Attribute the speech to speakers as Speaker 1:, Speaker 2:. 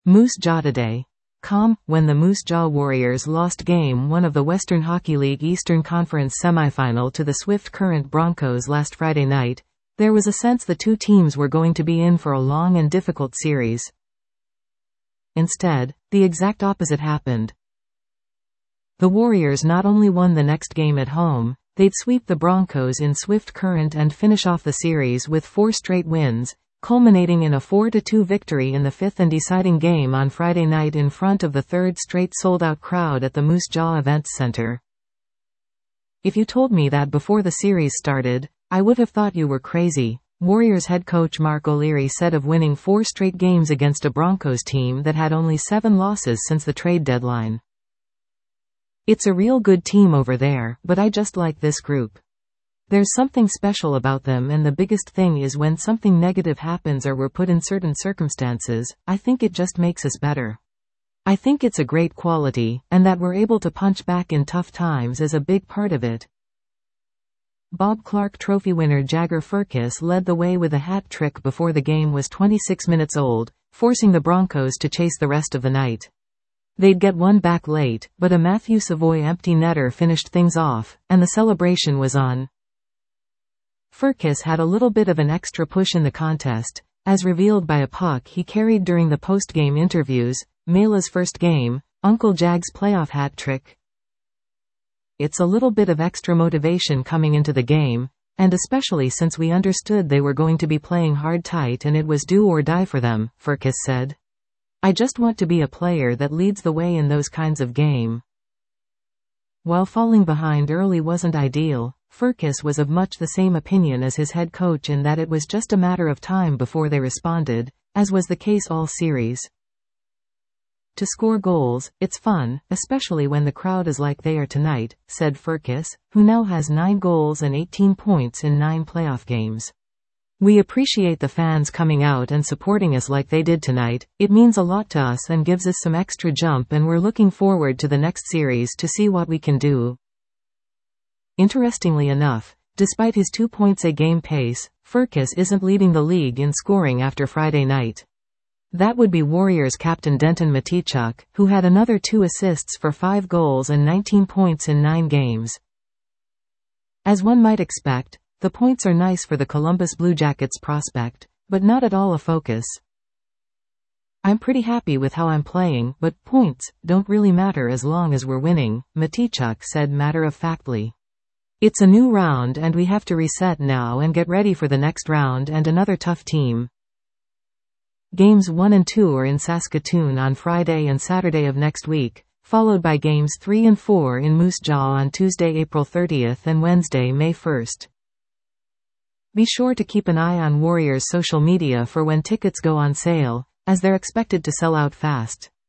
Speaker 1: Moose Jaw today. When the Moose Jaw Warriors lost Game 1 of the Western Hockey League Eastern Conference semifinal to the Swift Current Broncos last Friday night, there was a sense the two teams were going to be in for a long and difficult series. Instead, the exact opposite happened. The Warriors not only won the next game at home, they'd sweep the Broncos in Swift Current and finish off the series with 4 straight wins, culminating in a 4-2 victory in the fifth and deciding game on Friday night in front of the third straight sold-out crowd at the Moose Jaw Events Center. If you told me that before the series started, I would have thought you were crazy, Warriors head coach Mark O'Leary said of winning 4 straight games against a Broncos team that had only 7 losses since the trade deadline. It's a real good team over there, but I just like this group. There's something special about them, and the biggest thing is when something negative happens or we're put in certain circumstances, I think it just makes us better. I think it's a great quality, and that we're able to punch back in tough times is a big part of it. Bob Clark Trophy winner Jagger Firkus led the way with a hat trick before the game was 26 minutes old, forcing the Broncos to chase the rest of the night. They'd get one back late, but a Matthew Savoy empty netter finished things off, and the celebration was on. Firkus had a little bit of an extra push in the contest, as revealed by a puck he carried during the post-game interviews, Mela's first game, Uncle Jag's playoff hat trick. It's a little bit of extra motivation coming into the game, and especially since we understood they were going to be playing hard tight and it was do or die for them, Firkus said. I just want to be a player that leads the way in those kinds of game. While falling behind early wasn't ideal, Firkus was of much the same opinion as his head coach in that it was just a matter of time before they responded, as was the case all series. To score goals, it's fun, especially when the crowd is like they are tonight, said Firkus, who now has 9 goals and 18 points in 9 playoff games. We appreciate the fans coming out and supporting us like they did tonight. It means a lot to us and gives us some extra jump, and we're looking forward to the next series to see what we can do. Interestingly enough, despite his 2 points a game pace, Firkus isn't leading the league in scoring after Friday night. That would be Warriors captain Denton Mateychuk, who had another 2 assists for 5 goals and 19 points in 9 games. As one might expect, the points are nice for the Columbus Blue Jackets prospect, but not at all a focus. I'm pretty happy with how I'm playing, but points don't really matter as long as we're winning, Mateychuk said matter-of-factly. It's a new round and we have to reset now and get ready for the next round and another tough team. Games 1 and 2 are in Saskatoon on Friday and Saturday of next week, followed by Games 3 and 4 in Moose Jaw on Tuesday, April 30th and Wednesday, May 1st. Be sure to keep an eye on Warriors social media for when tickets go on sale, as they're expected to sell out fast.